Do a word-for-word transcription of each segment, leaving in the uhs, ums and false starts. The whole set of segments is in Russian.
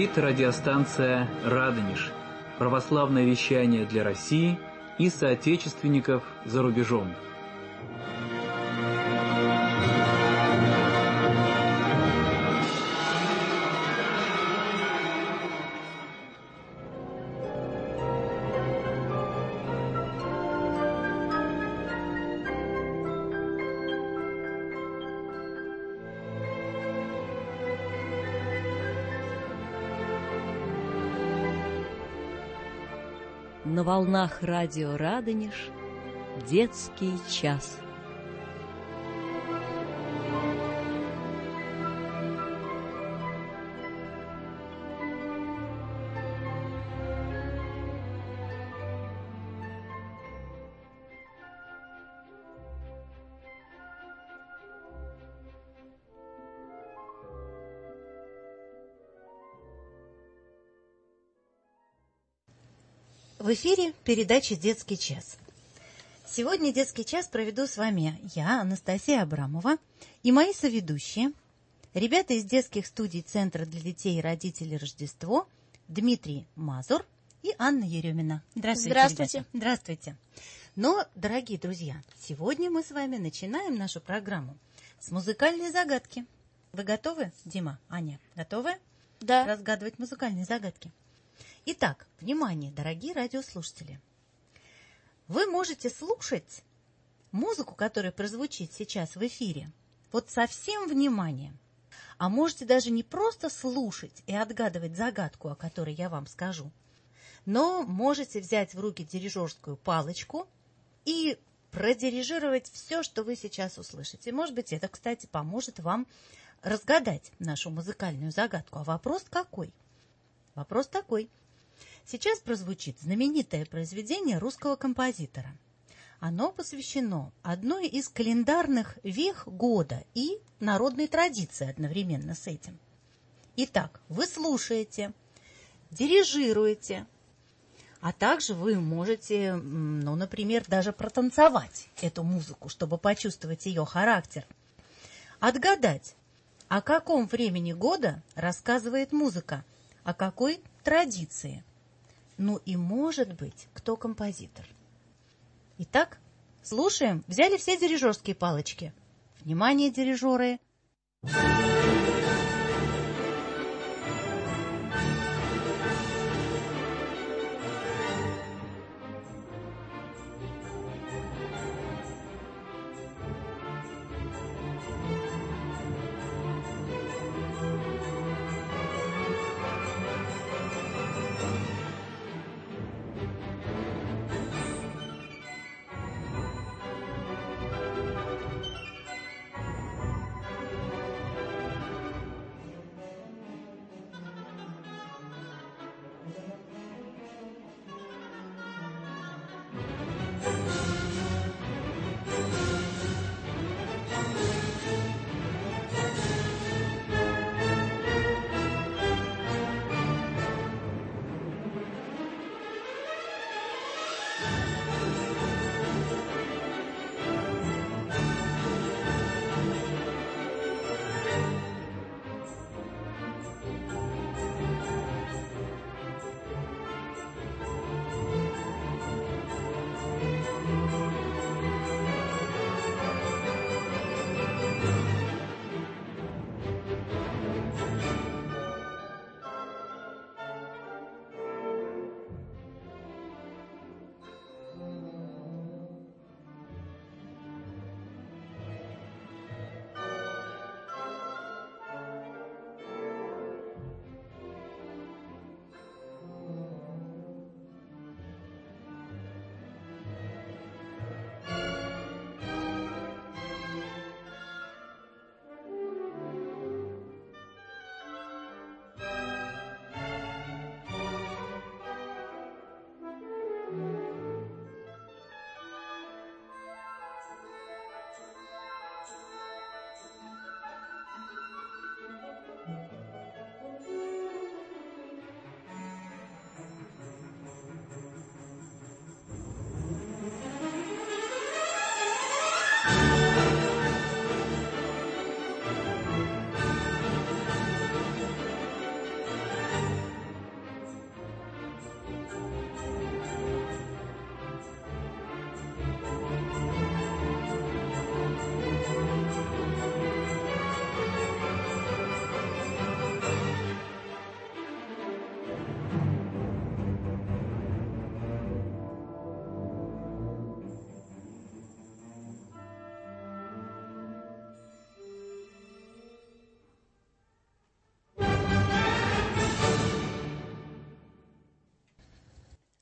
говорит радиостанция «Радонеж». Православное вещание для России и соотечественников за рубежом. На волнах радио «Радонеж» детский час. В эфире передача «Детский час». Сегодня «Детский час» проведу с вами я, Анастасия Абрамова, и мои соведущие, ребята из детских студий Центра для детей и родителей «Рождество», Дмитрий Мазур и Анна Еремина. Здравствуйте, Здравствуйте. ребята. Здравствуйте. Но, дорогие друзья, сегодня мы с вами начинаем нашу программу с музыкальной загадки. Вы готовы, Дима, Аня, готовы? Да. Разгадывать музыкальные загадки? Итак, внимание, дорогие радиослушатели. Вы можете слушать музыку, которая прозвучит сейчас в эфире, вот со всем вниманием. А можете даже не просто слушать и отгадывать загадку, о которой я вам скажу, но можете взять в руки дирижерскую палочку и продирижировать все, что вы сейчас услышите. Может быть, это, кстати, поможет вам разгадать нашу музыкальную загадку. А вопрос какой? Вопрос такой. Сейчас прозвучит знаменитое произведение русского композитора. Оно посвящено одной из календарных вех года и народной традиции одновременно с этим. Итак, вы слушаете, дирижируете, а также вы можете, ну, например, даже протанцевать эту музыку, чтобы почувствовать ее характер. Отгадать, о каком времени года рассказывает музыка, о какой традиции. Ну и, может быть, кто композитор. Итак, слушаем. Взяли все дирижерские палочки. Внимание, дирижеры!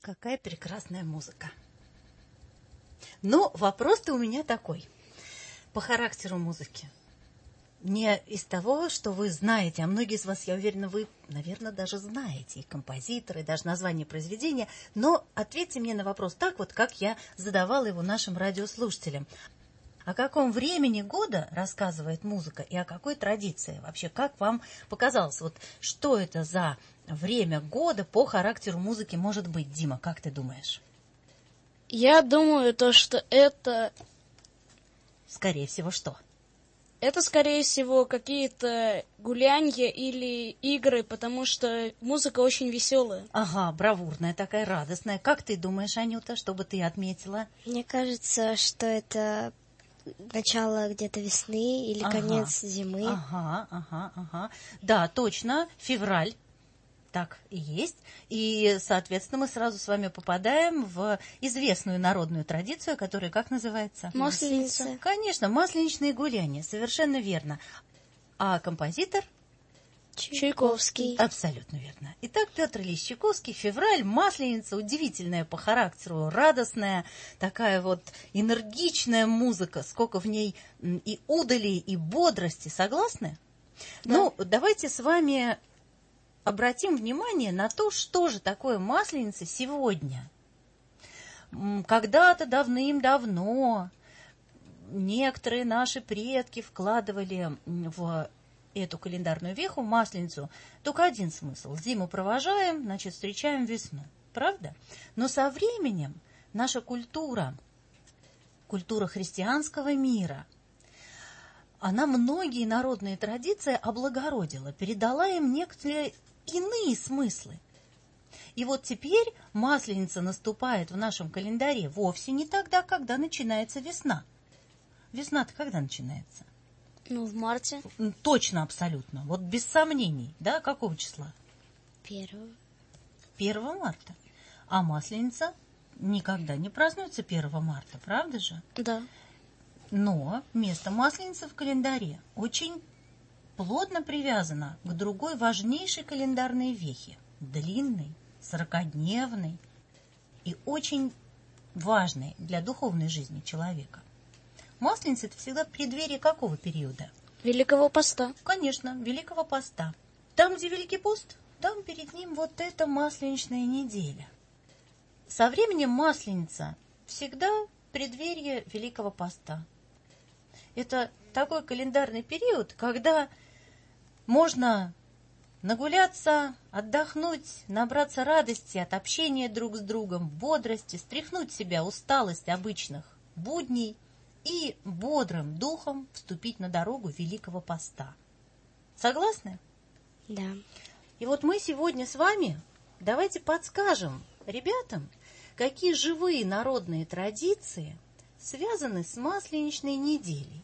Какая прекрасная музыка. Но вопрос-то у меня такой. По характеру музыки. Не из того, что вы знаете, а многие из вас, я уверена, вы, наверное, даже знаете и композиторы, и даже название произведения, но ответьте мне на вопрос так вот, как я задавала его нашим радиослушателям. О каком времени года рассказывает музыка и о какой традиции? Вообще, как вам показалось, вот что это за время года по характеру музыки может быть, Дима, как ты думаешь? Я думаю, то, что это... Скорее всего, что? Это, скорее всего, какие-то гулянья или игры, потому что музыка очень веселая. Ага, бравурная такая, радостная. Как ты думаешь, Анюта, что бы ты отметила? Мне кажется, что это начало где-то весны или ага, конец зимы. Ага, ага, ага. Да, точно, февраль. Так и есть. И, соответственно, мы сразу с вами попадаем в известную народную традицию, которая как называется? Масленица. Конечно, масленичные гуляния, совершенно верно. А композитор? Чайковский. Абсолютно верно. Итак, Петр Ильич Чайковский, февраль, масленица, удивительная по характеру, радостная, такая вот энергичная музыка, сколько в ней и удали, и бодрости. Согласны? Да. Ну, давайте с вами обратим внимание на то, что же такое масленица сегодня. Когда-то давным-давно некоторые наши предки вкладывали в эту календарную веху, масленицу, только один смысл. Зиму провожаем, значит, встречаем весну. Правда? Но со временем наша культура, культура христианского мира, она многие народные традиции облагородила, передала им некоторые иные смыслы. И вот теперь масленица наступает в нашем календаре вовсе не тогда, когда начинается весна. Весна-то когда начинается? Ну, в марте. Точно, абсолютно. Вот без сомнений. Да, какого числа? Первого. Первого марта. А масленица никогда не празднуется первого марта, правда же? Да. Но место масленицы в календаре очень плотно привязано к другой важнейшей календарной вехе. Длинной, сорокадневной и очень важной для духовной жизни человека. Масленица – это всегда преддверие какого периода? Великого поста. Конечно, Великого поста. Там, где Великий пост, там перед ним вот эта масленичная неделя. Со временем масленица всегда преддверие Великого поста. Это такой календарный период, когда можно нагуляться, отдохнуть, набраться радости от общения друг с другом, бодрости, стряхнуть с себя усталость обычных будней и бодрым духом вступить на дорогу Великого поста. Согласны? Да. И вот мы сегодня с вами давайте подскажем ребятам, какие живые народные традиции связаны с масленичной неделей.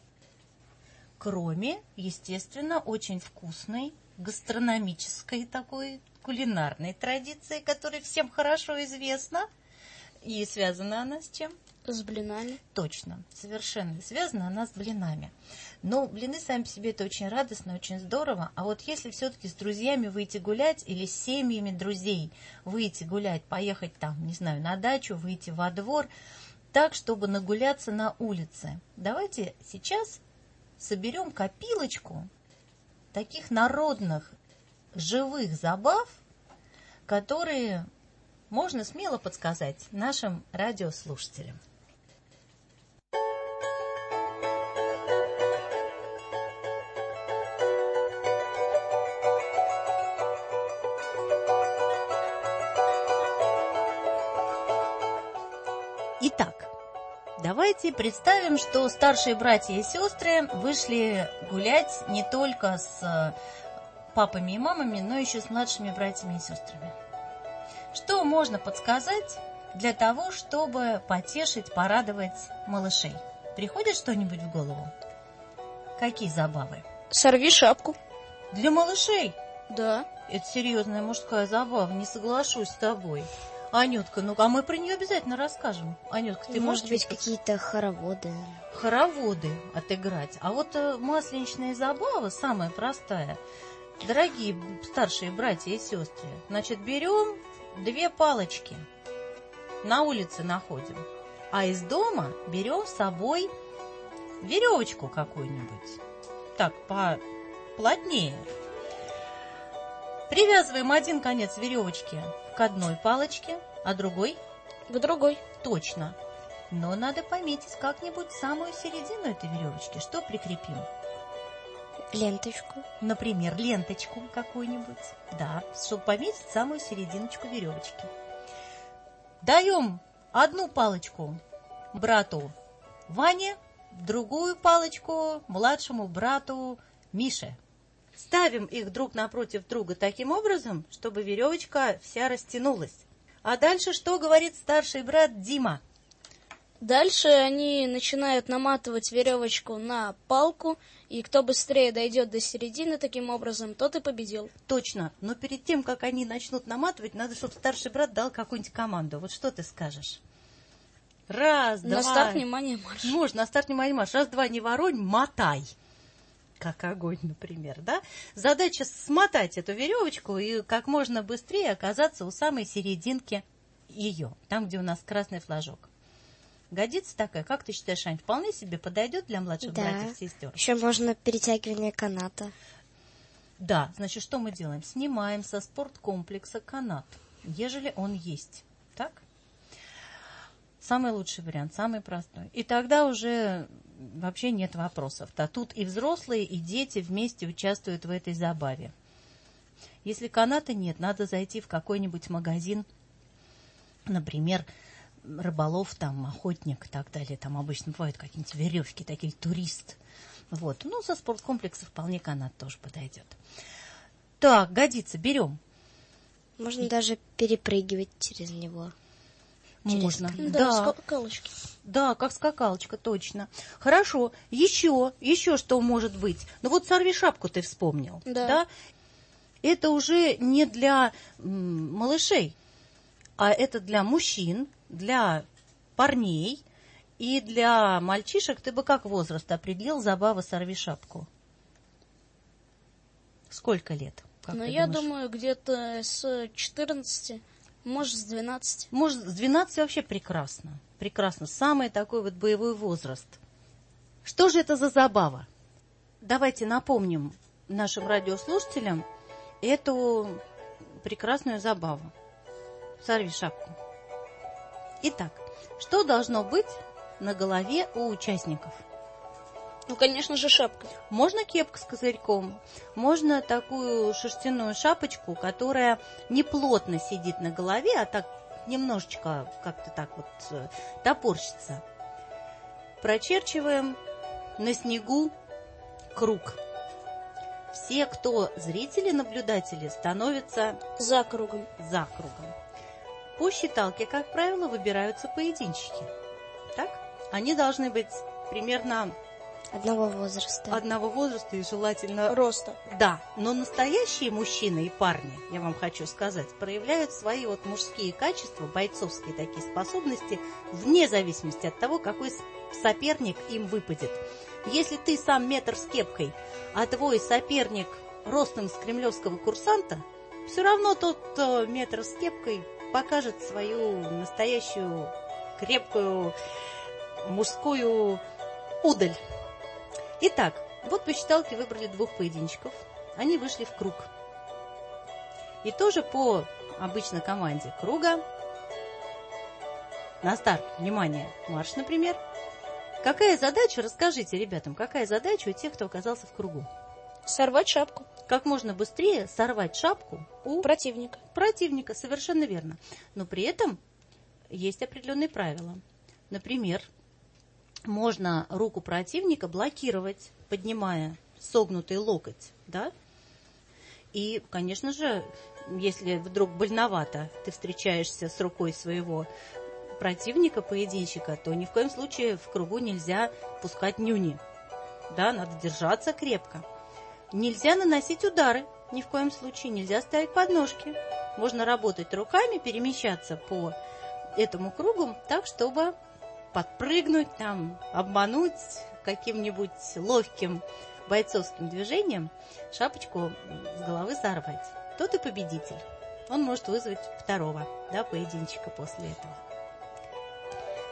Кроме, естественно, очень вкусной гастрономической такой кулинарной традиции, которая всем хорошо известна. И связана она с чем? С блинами. Точно, совершенно связана она с блинами. Но блины сами по себе это очень радостно, очень здорово. А вот если все-таки с друзьями выйти гулять или с семьями друзей выйти гулять, поехать там, не знаю, на дачу, выйти во двор, так, чтобы нагуляться на улице. Давайте сейчас соберем копилочку таких народных живых забав, которые можно смело подсказать нашим радиослушателям. Итак, давайте представим, что старшие братья и сестры вышли гулять не только с папами и мамами, но еще с младшими братьями и сестрами. Что можно подсказать для того, чтобы потешить, порадовать малышей? Приходит что-нибудь в голову? Какие забавы? Сорви шапку. Для малышей? Да. Это серьезная мужская забава, не соглашусь с тобой. Анютка, ну а мы про нее обязательно расскажем. Анютка, ты Может можешь быть, какие-то хороводы. хороводы отыграть? А вот э, масленичная забава самая простая. Дорогие старшие братья и сестры, значит, берем две палочки на улице находим. А из дома берем с собой веревочку какую-нибудь. Так, поплотнее. Привязываем один конец веревочки к одной палочке, а другой К другой. точно. Но надо пометить как-нибудь самую середину этой веревочки. Что прикрепим? Ленточку. Например, ленточку какую-нибудь. Да, чтобы пометить самую серединочку веревочки. Даем одну палочку брату Ване, другую палочку младшему брату Мише. Ставим их друг напротив друга таким образом, чтобы веревочка вся растянулась. А дальше что говорит старший брат Дима? Дальше они начинают наматывать веревочку на палку, и кто быстрее дойдет до середины таким образом, тот и победил. Точно, но перед тем, как они начнут наматывать, надо, чтобы старший брат дал какую-нибудь команду. Вот что ты скажешь? Раз, два... На старт, внимание, марш. Можно, на старт, внимание, марш. Раз, два, не воронь, мотай. Как огонь, например, да? Задача смотать эту веревочку и как можно быстрее оказаться у самой серединки ее, там, где у нас красный флажок. Годится такая? Как ты считаешь, Ань, вполне себе подойдет для младших Да. братьев и сестер? Еще можно перетягивание каната. Да, значит, что мы делаем? Снимаем со спорткомплекса канат, ежели он есть. Так? Самый лучший вариант, самый простой. И тогда уже вообще нет вопросов. Да, тут и взрослые, и дети вместе участвуют в этой забаве. Если каната нет, надо зайти в какой-нибудь магазин, например, рыболов, там, охотник и так далее. Там обычно бывают какие-нибудь веревки, такие турист. Вот. Ну, со спорткомплекса вполне канат тоже подойдет. Так, годится, берем. Можно даже перепрыгивать через него. Можно. Да, скакалочки. Да, как скакалочка, точно. Хорошо. Еще, еще что может быть? Ну вот сорви шапку ты вспомнил. Да. Да? Это уже не для м, малышей, а это для мужчин, для парней и для мальчишек. Ты бы как возраст определил забава «Сорви шапку»? Сколько лет? Как Ну, ты я думаешь? думаю, где-то с четырнадцати, может, с двенадцати. Может, с двенадцати вообще прекрасно. Прекрасно. Самый такой вот боевой возраст. Что же это за забава? Давайте напомним нашим радиослушателям эту прекрасную забаву. Сорви шапку. Итак, что должно быть на голове у участников? Ну, конечно же, шапка. Можно кепка с козырьком, можно такую шерстяную шапочку, которая не плотно сидит на голове, а так немножечко как-то так вот э, топорщится. Прочерчиваем на снегу круг. Все, кто зрители, наблюдатели, становятся За кругом. за кругом. По считалке, как правило, выбираются поединчики. Так? Они должны быть примерно Одного возраста. одного возраста и желательно... Роста. Да, но настоящие мужчины и парни, я вам хочу сказать, проявляют свои вот мужские качества, бойцовские такие способности, вне зависимости от того, какой соперник им выпадет. Если ты сам метр с кепкой, а твой соперник ростом с кремлевского курсанта, все равно тот, кто метр с кепкой, покажет свою настоящую крепкую мужскую удаль. Итак, вот по считалке выбрали двух поединчиков. Они вышли в круг. И тоже по обычной команде круга. На старт, внимание, марш, например. Какая задача, расскажите ребятам, какая задача у тех, кто оказался в кругу? Сорвать шапку. Как можно быстрее сорвать шапку у Противника. противника, совершенно верно. Но при этом есть определенные правила. Например, можно руку противника блокировать, поднимая согнутый локоть, да? И, конечно же, если вдруг больновато ты встречаешься с рукой своего противника, поединщика, то ни в коем случае в кругу нельзя пускать нюни. Да, надо держаться крепко. Нельзя наносить удары, ни в коем случае, нельзя ставить подножки. Можно работать руками, перемещаться по этому кругу так, чтобы подпрыгнуть, там, обмануть каким-нибудь ловким бойцовским движением, шапочку с головы сорвать. Тот и победитель. Он может вызвать второго, да, поединчика после этого.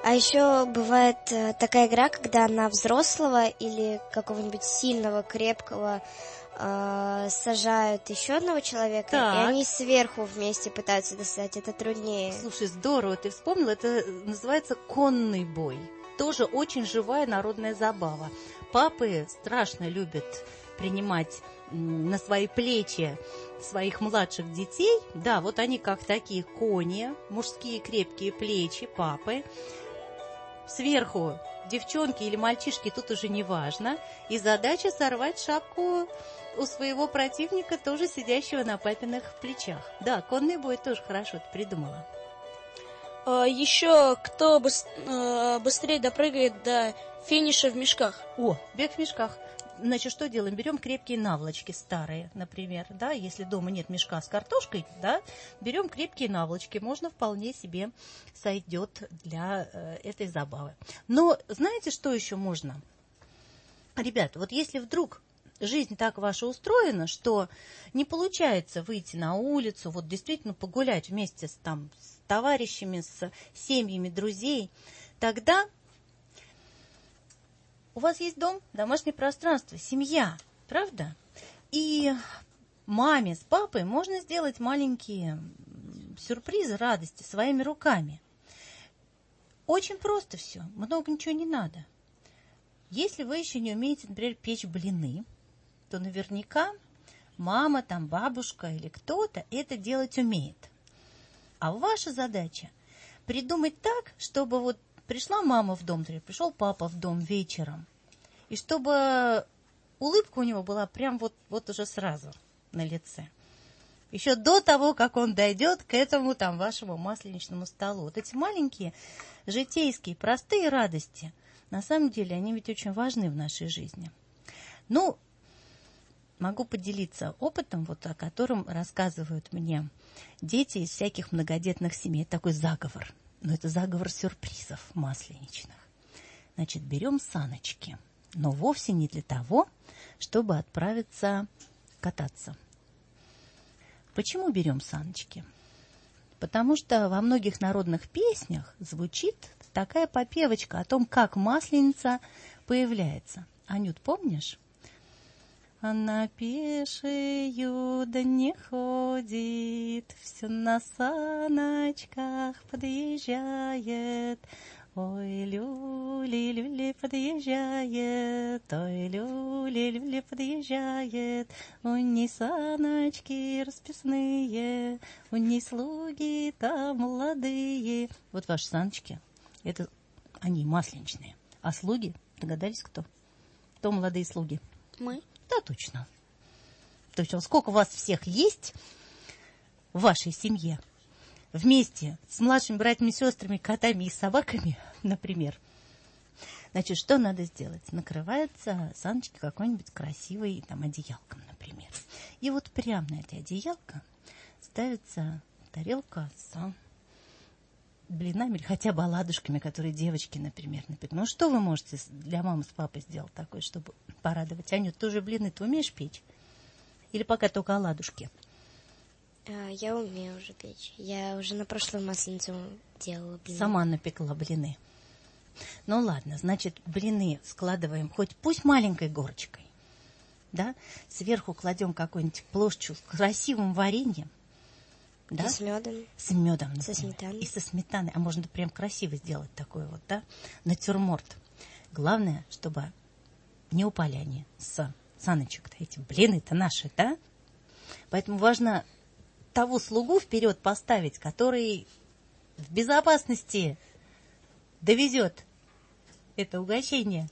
А еще бывает э, такая игра, когда на взрослого или какого-нибудь сильного, крепкого э, сажают еще одного человека, Так. и они сверху вместе пытаются достать. Это труднее. Слушай, здорово, ты вспомнил, это называется конный бой. Тоже очень живая народная забава. Папы страшно любят принимать м, на свои плечи своих младших детей. Да, вот они как такие кони, мужские крепкие плечи папы. Сверху девчонки или мальчишки, тут уже не важно. И задача сорвать шапку у своего противника, тоже сидящего на папиных плечах. Да, конный бой тоже хорошо ты придумала. А, еще кто быс- э, быстрее допрыгает до финиша в мешках. О, бег в мешках. Значит, что делаем? Берем крепкие наволочки старые, например, да, если дома нет мешка с картошкой, да, берем крепкие наволочки, можно вполне себе сойдет для э, этой забавы. Но знаете, что еще можно? Ребята, вот если вдруг жизнь так ваша устроена, что не получается выйти на улицу, вот действительно погулять вместе с, там, с товарищами, с семьями друзей, тогда у вас есть дом, домашнее пространство, семья, правда? И маме с папой можно сделать маленькие сюрпризы, радости своими руками. Очень просто все, много ничего не надо. Если вы еще не умеете, например, печь блины, то наверняка мама, там, бабушка или кто-то это делать умеет. А ваша задача придумать так, чтобы вот пришла мама в дом, например, пришел папа в дом вечером, и чтобы улыбка у него была прям вот, вот уже сразу на лице. Еще до того, как он дойдет к этому там вашему масленичному столу. Вот эти маленькие житейские, простые радости, на самом деле, они ведь очень важны в нашей жизни. Ну, могу поделиться опытом, вот, о котором рассказывают мне дети из всяких многодетных семей. Это такой заговор. Но это заговор сюрпризов масленичных. Значит, берем саночки, но вовсе не для того, чтобы отправиться кататься. Почему берем саночки? Потому что во многих народных песнях звучит такая попевочка о том, как масленица появляется. Анют, помнишь? Она пешею да не ходит, все на саночках подъезжает. Ой, люли-люли подъезжает, ой, люли-люли подъезжает. У ней саночки расписные, у ней слуги там молодые. Вот ваши саночки, это они масленичные. А слуги, догадались, кто? Кто молодые слуги? Мы. Да, точно. То есть, сколько у вас всех есть в вашей семье, вместе с младшими братьями, сестрами, котами и собаками, например, значит, что надо сделать? Накрывается саночки какой-нибудь красивой там одеялком, например. И вот прямо на это одеялко ставится тарелка с блинами или хотя бы оладушками, которые девочки, например, напекут. Ну, что вы можете для мамы с папой сделать такое, чтобы порадовать? Анют, ты уже блины ты умеешь печь? Или пока только оладушки? А, я умею уже печь. Я уже на прошлую масленицу делала блины. Сама напекла блины. Ну, ладно, значит, блины складываем хоть пусть маленькой горочкой, да? Сверху кладем какую-нибудь плошечку с красивым вареньем. Да? И с медом. С медом, например. Со сметаной. И со сметаной. А можно прям красиво сделать такой вот, да? Натюрморт. Главное, чтобы не упали они с саночек-то. Эти блины-то наши, да? Поэтому важно того слугу вперед поставить, который в безопасности довезет это угощение.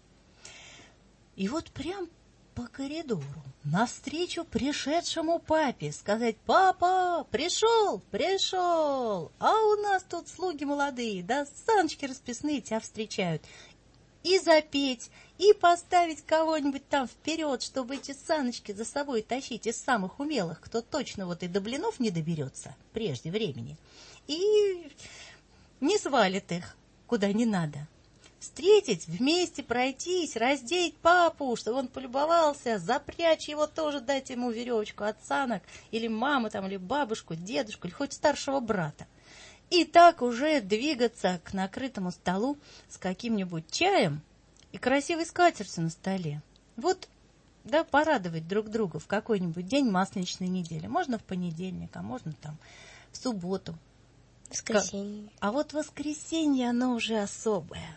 И вот прям по коридору, навстречу пришедшему папе, сказать: папа, пришел, пришел, а у нас тут слуги молодые, да, саночки расписные тебя встречают. И запеть, и поставить кого-нибудь там вперед, чтобы эти саночки за собой тащить из самых умелых, кто точно вот и до блинов не доберется прежде времени, и не свалит их куда не надо. Встретить, вместе пройтись, раздеть папу, чтобы он полюбовался, запрячь его тоже, дать ему веревочку от санок, или маму там, или бабушку, дедушку, или хоть старшего брата. и так уже двигаться к накрытому столу с каким-нибудь чаем и красивой скатертью на столе. Вот, да, порадовать друг друга в какой-нибудь день масленичной недели. Можно в понедельник, а можно там в субботу. Воскресенье. А вот воскресенье, оно уже особое.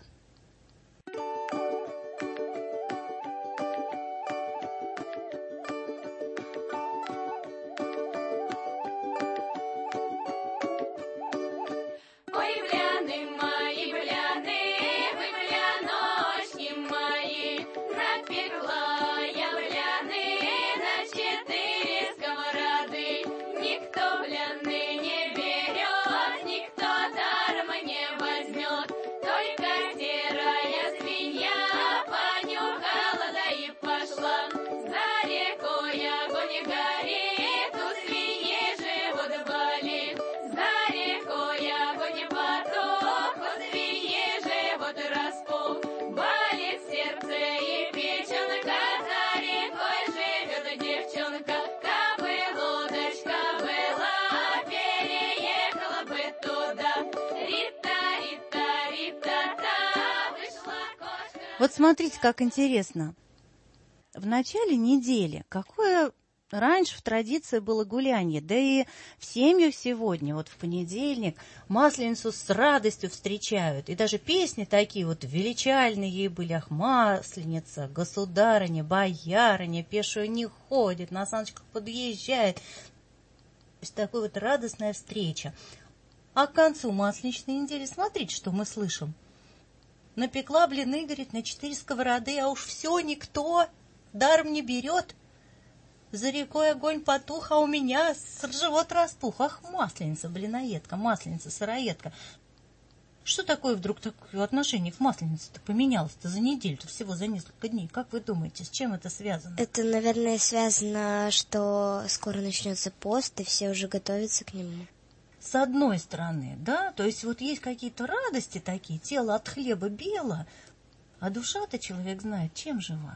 Вот смотрите, как интересно. В начале недели какое раньше в традиции было гулянье, да и в семьях сегодня, вот в понедельник, Масленицу с радостью встречают. И даже песни такие вот величальные были. Ах, Масленица, государыня, боярыня, пешую не ходит, на саночках подъезжает. То есть такая вот радостная встреча. А к концу Масленичной недели смотрите, что мы слышим. Напекла блины, говорит, на четыре сковороды, а уж все никто даром не берет. За рекой огонь потух, а у меня живот распух. Ах, масленица, блиноедка, масленица, сыроедка. Что такое вдруг такое отношение к масленице-то поменялось-то за неделю-то, всего за несколько дней? Как вы думаете, с чем это связано? Это, наверное, связано, что скоро начнется пост, и все уже готовятся к нему. С одной стороны, да, то есть вот есть какие-то радости такие, тело от хлеба бело, а душа-то, человек знает, чем жива?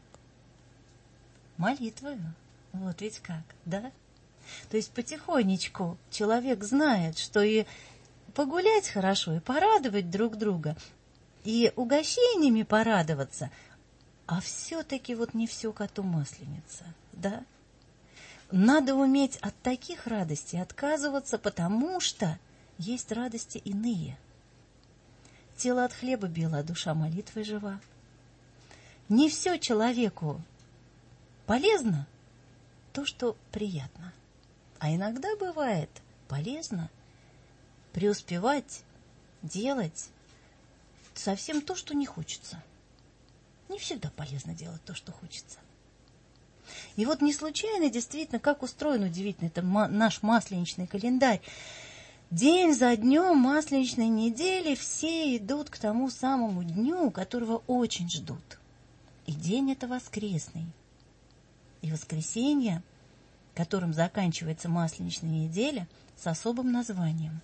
Молитвою. Вот ведь как, да? То есть потихонечку человек знает, что и погулять хорошо, и порадовать друг друга, и угощениями порадоваться, а все-таки вот не все коту масленица, да? Надо уметь от таких радостей отказываться, потому что есть радости иные. Тело от хлеба бело, а душа молитвой жива. Не все человеку полезно то, что приятно. А иногда бывает полезно преуспевать, делать совсем то, что не хочется. Не всегда полезно делать то, что хочется. И вот не случайно, действительно, как устроен удивительно это наш масленичный календарь. День за днем масленичной недели все идут к тому самому дню, которого очень ждут. И день это воскресный. И воскресенье, которым заканчивается масленичная неделя, с особым названием.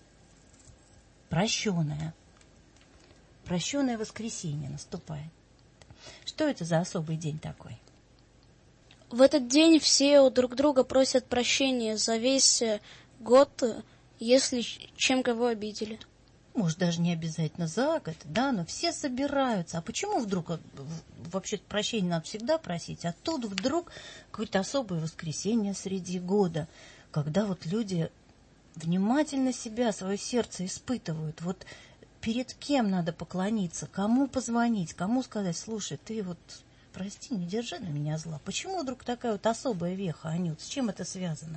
Прощенное. Прощенное воскресенье наступает. Что это за особый день такой? В этот день все у друг друга просят прощения за весь год, если чем кого обидели. Может, даже не обязательно за год, да, но все собираются. А почему вдруг, вообще прощения надо всегда просить, а тут вдруг какое-то особое воскресенье среди года, когда вот люди внимательно себя, свое сердце испытывают, вот перед кем надо поклониться, кому позвонить, кому сказать, слушай, ты вот... Прости, не держи на меня зла. Почему вдруг такая вот особая веха, Анют? С чем это связано?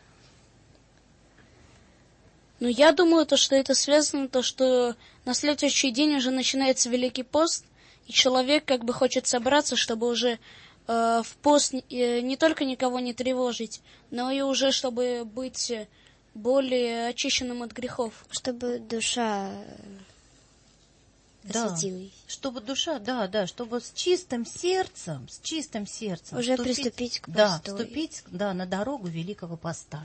Ну, я думаю, то, что это связано, то, что на следующий день уже начинается Великий пост, и человек как бы хочет собраться, чтобы уже э, в пост э, не только никого не тревожить, но и уже чтобы быть более очищенным от грехов. Чтобы душа... Да, осветилась. Чтобы душа, да, да, чтобы с чистым сердцем, с чистым сердцем уже вступить, приступить к посту. Да, вступить, да, на дорогу Великого Поста.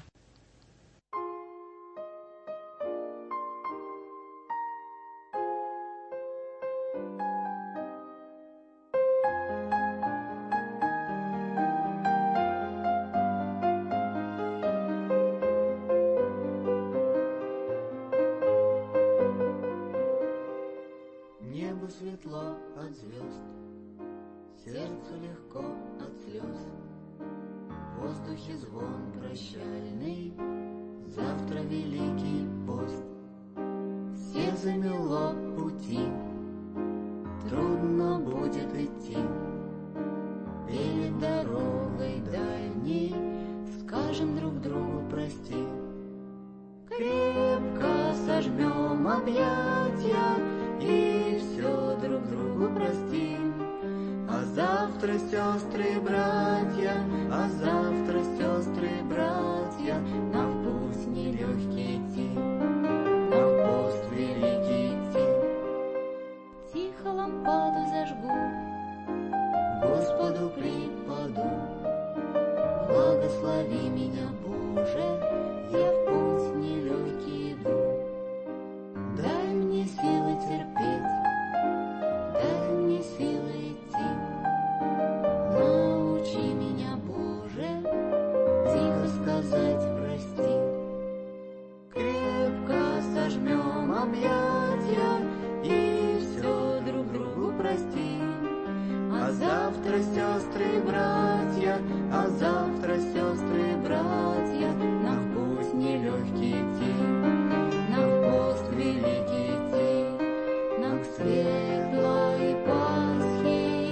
сердцу легко от слез. В воздухе звон прощальный, завтра Великий пост. Все замело пути, трудно будет идти. Перед дорогой дальней скажем друг другу прости. Крепко сожмем объятия и все друг другу простим. А завтра, сестры и братья, а завтра, сестры и братья, нам в путь нелегкий идти, нам в пост великий идти. Тихо лампаду зажгу, Господу припаду. Благослови меня, Боже, я в путь нелегкий иду. Дай мне силы терпеть, дай мне силы идти. Научи меня, Боже, тихо сказать прости. Крепко сожмем объятия и все друг другу простим. А завтра, сестры и братья, а завтра, сестры и братья, нам в путь нелегкий идти, нам в пост великий идти, нам к светлой Пасхе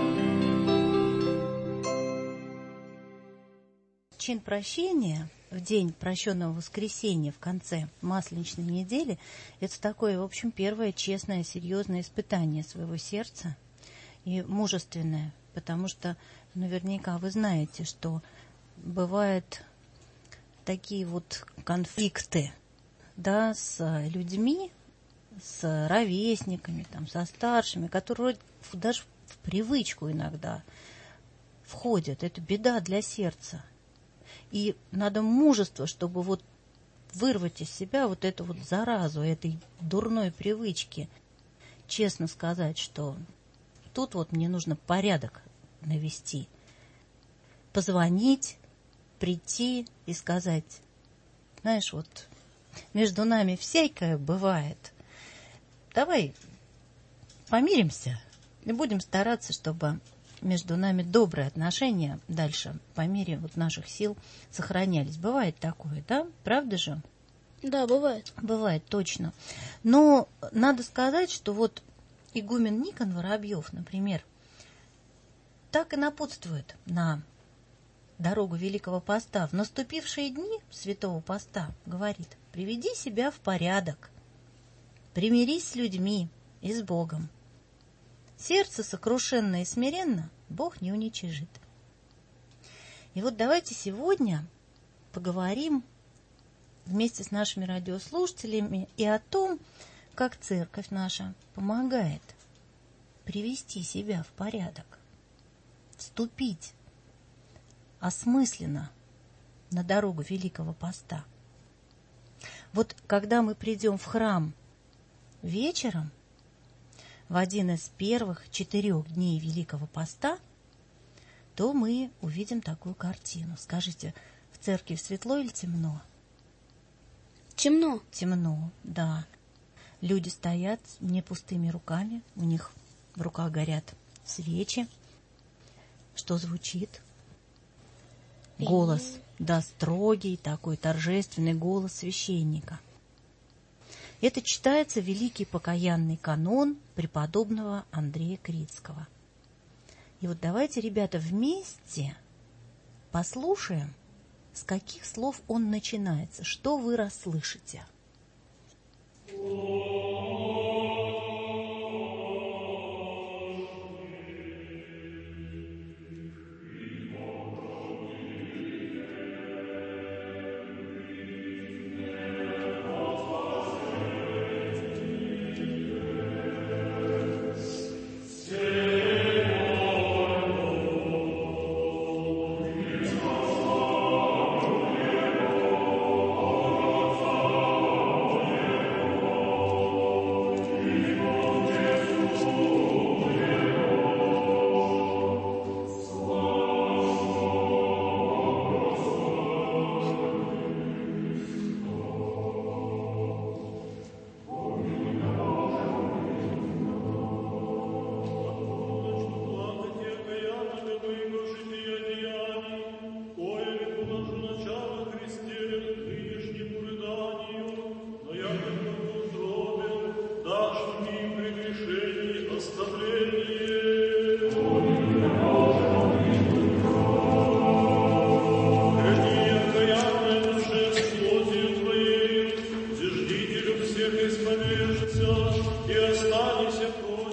идти. Чин прощения в день прощенного воскресенья в конце Масленичной недели – это такое, в общем, первое честное, серьезное испытание своего сердца и мужественное, потому что наверняка вы знаете, что бывают такие вот конфликты, да, с людьми, с ровесниками, там, со старшими, которые даже в привычку иногда входят. Это беда для сердца. И надо мужество, чтобы вот вырвать из себя вот эту вот заразу, этой дурной привычки. Честно сказать, что тут вот мне нужно порядок навести. Позвонить, прийти и сказать: знаешь, вот между нами всякое бывает. Давай помиримся и будем стараться, чтобы между нами добрые отношения дальше по мере вот наших сил сохранялись. Бывает такое, да? Правда же? Да, бывает. Бывает, точно. Но надо сказать, что вот игумен Никон Воробьев, например, так и напутствует на дорогу Великого Поста. В наступившие дни Святого Поста говорит: приведи себя в порядок, примирись с людьми и с Богом. Сердце сокрушенно и смиренно Бог не уничижит. И вот давайте сегодня поговорим вместе с нашими радиослушателями и о том, как церковь наша помогает привести себя в порядок, вступить осмысленно на дорогу Великого Поста. Вот когда мы придем в храм вечером, в один из первых четырех дней Великого Поста, то мы увидим такую картину. Скажите, в церкви светло или темно? Темно. Темно, да. Люди стоят не пустыми руками, у них в руках горят свечи. Что звучит? Голос, да, строгий, такой торжественный голос священника. Это читается великий покаянный канон преподобного Андрея Критского. И вот давайте, ребята, вместе послушаем, с каких слов он начинается, что вы расслышите.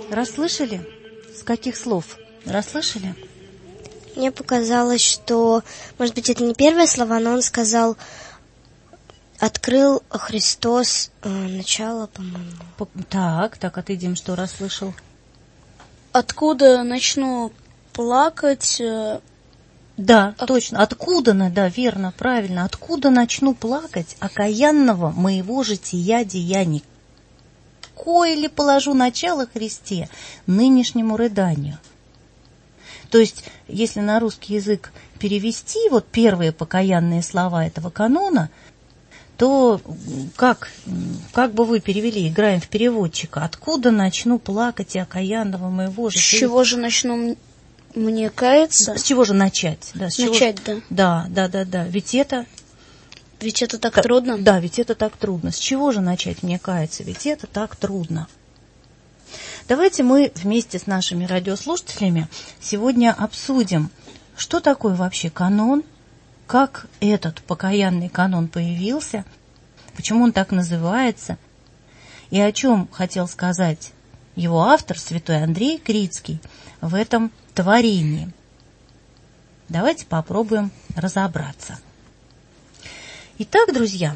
Расслышали? С каких слов? Расслышали? Мне показалось, что, может быть, это не первые слова, но он сказал, открыл Христос э, начало, по-моему. По- Так, так, а ты, Дим, что расслышал? Откуда начну плакать? э, Да, А- точно. Откуда, на- да, верно, правильно. Откуда начну плакать окаянного моего жития деяний? Кое ли положу начало Христе нынешнему рыданию? То есть, если на русский язык перевести вот первые покаянные слова этого канона, то как, как бы вы перевели, играем в переводчика, откуда начну плакать и окаянного моего С жития? чего же начну м- мне каяться? С чего же начать? Да, с чего- Начать, да. Да, да, да, да. Ведь это... Ведь это так Ка- трудно. Да, ведь это так трудно. С чего же начать мне каяться? Ведь это так трудно. Давайте мы вместе с нашими радиослушателями сегодня обсудим, что такое вообще канон, как этот покаянный канон появился, почему он так называется, и о чем хотел сказать его автор, святой Андрей Крицкий, в этом творении. Давайте попробуем разобраться. Итак, друзья,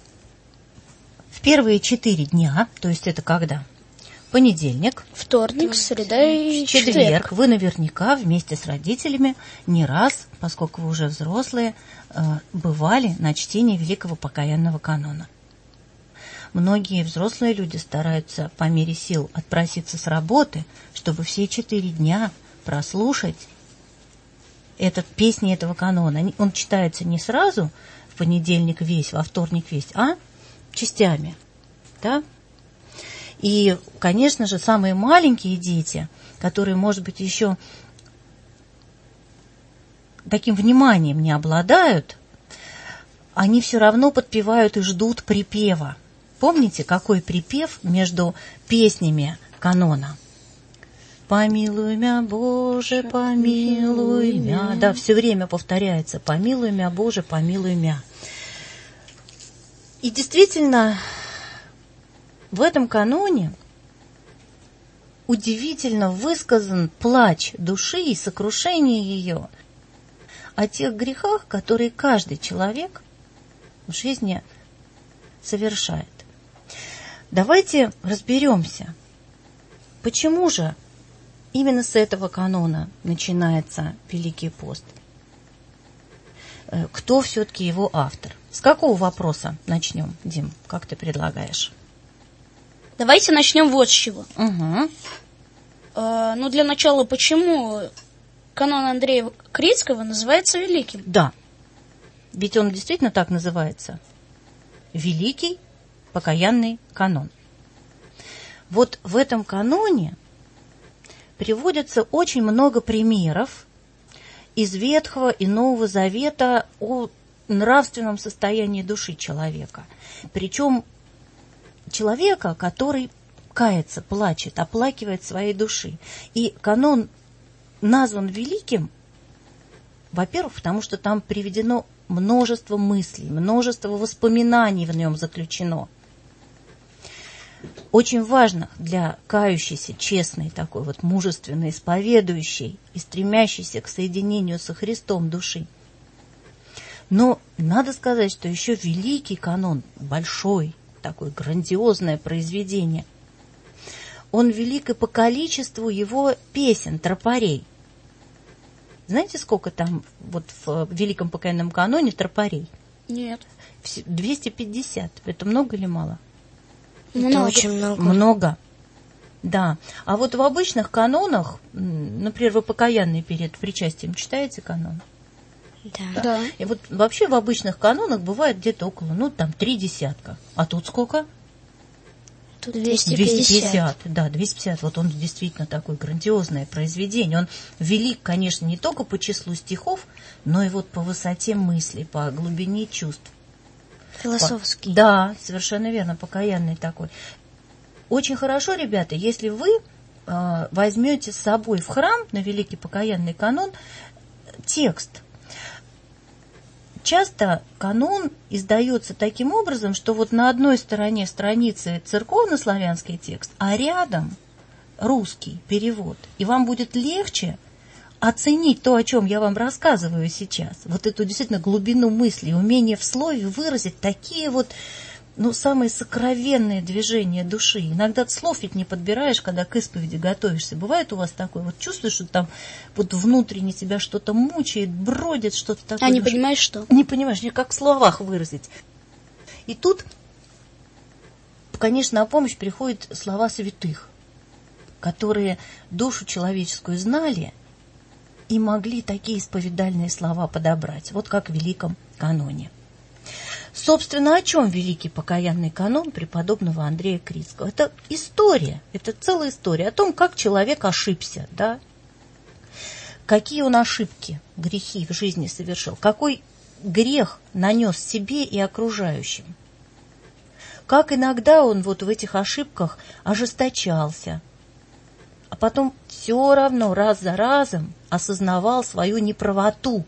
в первые четыре дня, то есть это когда? Понедельник, Вторник, среда и четверг. четверг, вы наверняка вместе с родителями не раз, поскольку вы уже взрослые, э, бывали на чтении Великого Покаянного канона. Многие взрослые люди стараются по мере сил отпроситься с работы, чтобы все четыре дня прослушать этот, песни этого канона. Они- Он читается не сразу, в понедельник весь, во вторник весь, а частями. Да? И, конечно же, самые маленькие дети, которые, может быть, еще таким вниманием не обладают, они все равно подпевают и ждут припева. Помните, какой припев между песнями канона? «Помилуй мя, Боже, помилуй мя». Да, все время повторяется «Помилуй мя, Боже, помилуй мя». И действительно, в этом каноне удивительно высказан плач души и сокрушение ее о тех грехах, которые каждый человек в жизни совершает. Давайте разберемся, почему же именно с этого канона начинается Великий пост. Кто все-таки его автор? С какого вопроса начнем, Дим? Как ты предлагаешь? Давайте начнем вот с чего. Угу. Э, ну, для начала, почему канон Андрея Крицкого называется великим? Да, ведь он действительно так называется. Великий покаянный канон. Вот в этом каноне приводится очень много примеров из Ветхого и Нового Завета о нравственном состоянии души человека. Причем человека, который кается, плачет, оплакивает своей души. И канон назван великим, во-первых, потому что там приведено множество мыслей, множество воспоминаний в нем заключено. Очень важно для кающейся, честной, такой вот мужественной, исповедующей и стремящейся к соединению со Христом души. Но надо сказать, что еще великий канон, большой, такое грандиозное произведение, он велик и по количеству его песен, тропарей. Знаете, сколько там вот в Великом покаянном каноне тропарей? Нет. двести пятьдесят. Это много или мало? Это Много. очень много. Много. Да. А вот в обычных канонах, м, например, вы покаянный перед причастием читаете канон? Да. Да. И вот вообще в обычных канонах бывает где-то около, ну, там, три десятка. А тут сколько? Тут двести двести пятьдесят. Да, двести пятьдесят. Вот он действительно такое грандиозное произведение. Он велик, конечно, не только по числу стихов, но и вот по высоте мыслей, по глубине чувств. Философский. Да, совершенно верно, покаянный такой. Очень хорошо, ребята, если вы э, возьмете с собой в храм на Великий покаянный канон текст. Часто канон издается таким образом, что вот на одной стороне страницы церковнославянский текст, а рядом русский перевод, и вам будет легче оценить то, о чем я вам рассказываю сейчас. Вот эту действительно глубину мысли, умение в слове выразить такие вот, ну, самые сокровенные движения души. Иногда слов ведь не подбираешь, когда к исповеди готовишься. Бывает у вас такое, вот чувствуешь, что там вот внутренне тебя что-то мучает, бродит, что-то такое. А не понимаешь, что? Не понимаешь, как в словах выразить. И тут, конечно, на помощь приходят слова святых, которые душу человеческую знали и могли такие исповедальные слова подобрать, вот как в Великом каноне. Собственно, о чем Великий покаянный канон преподобного Андрея Критского? Это история, это целая история о том, как человек ошибся, да? Какие он ошибки, грехи в жизни совершил, какой грех нанес себе и окружающим. Как иногда он вот в этих ошибках ожесточался, а потом все равно раз за разом осознавал свою неправоту.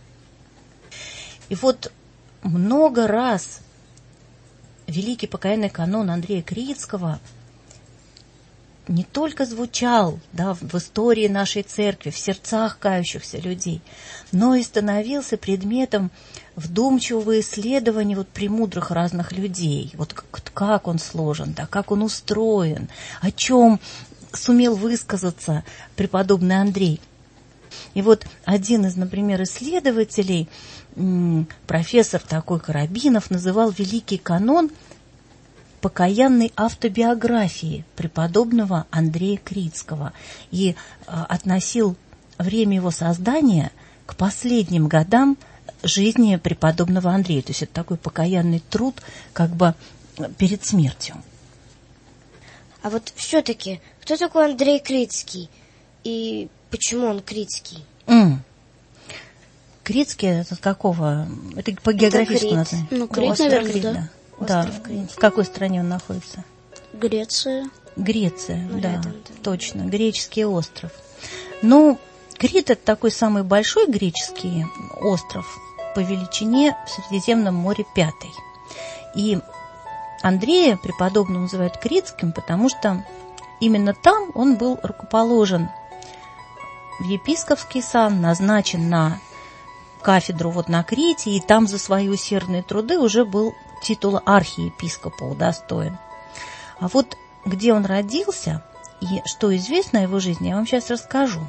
И вот много раз Великий покаянный канон Андрея Критского не только звучал, да, в истории нашей церкви, в сердцах кающихся людей, но и становился предметом вдумчивого исследования вот премудрых разных людей. Вот как, как он сложен, да, как он устроен, о чем сумел высказаться преподобный Андрей. И вот один из, например, исследователей, профессор такой Коробинов, называл Великий канон покаянной автобиографией преподобного Андрея Критского и а, относил время его создания к последним годам жизни преподобного Андрея. То есть это такой покаянный труд как бы перед смертью. А вот все-таки, кто такой Андрей Критский и почему он Критский? Mm. Критский это какого? Это по географическому названию? Ну, Крит, наверное, Крит, да. да. Да. В какой стране он находится? Греция. Греция, Ну, да, рядом, да. точно. Греческий остров. Ну, Крит это такой самый большой греческий остров по величине в Средиземном море пятый. И Андрея преподобного называют Критским, потому что именно там он был рукоположен в епископский сан, назначен на кафедру вот на Крите, и там за свои усердные труды уже был титула архиепископа удостоен. А вот где он родился и что известно о его жизни, я вам сейчас расскажу.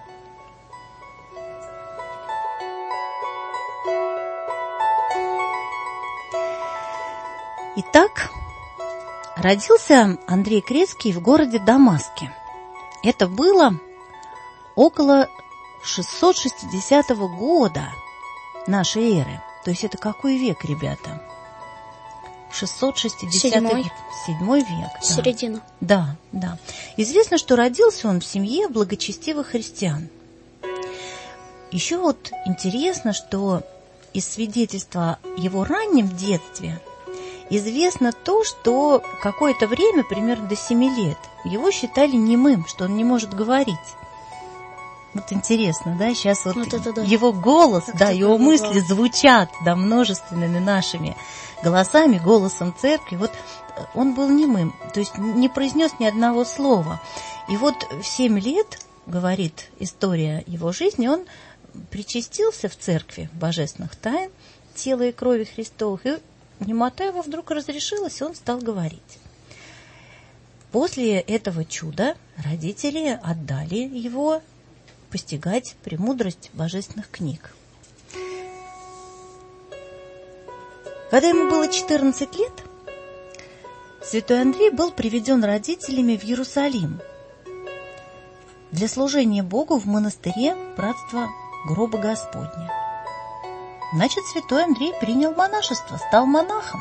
Итак, родился Андрей Критский в городе Дамаске. Это было около шестьсот шестидесятого года нашей эры. То есть это какой век, ребята? шестьсот шестидесятый Седьмой. Седьмой век. Да. Середина. Да, да. Известно, что родился он в семье благочестивых христиан. Еще вот интересно, что из свидетельства о его раннем детстве известно то, что какое-то время, примерно до семи лет, его считали немым, что он не может говорить. Вот интересно, да, сейчас вот, вот это да. его голос, Как да, его мысли голос. звучат, да, множественными нашими голосами, голосом церкви. Вот он был немым, то есть не произнес ни одного слова. И вот в семь лет, говорит история его жизни, он причастился в церкви божественных тайн, тела и крови Христовых, и немота его вдруг разрешилась, и он стал говорить. После этого чуда родители отдали его постигать премудрость божественных книг. Когда ему было четырнадцать лет, святой Андрей был приведен родителями в Иерусалим для служения Богу в монастыре братства Гроба Господня. Значит, святой Андрей принял монашество, стал монахом.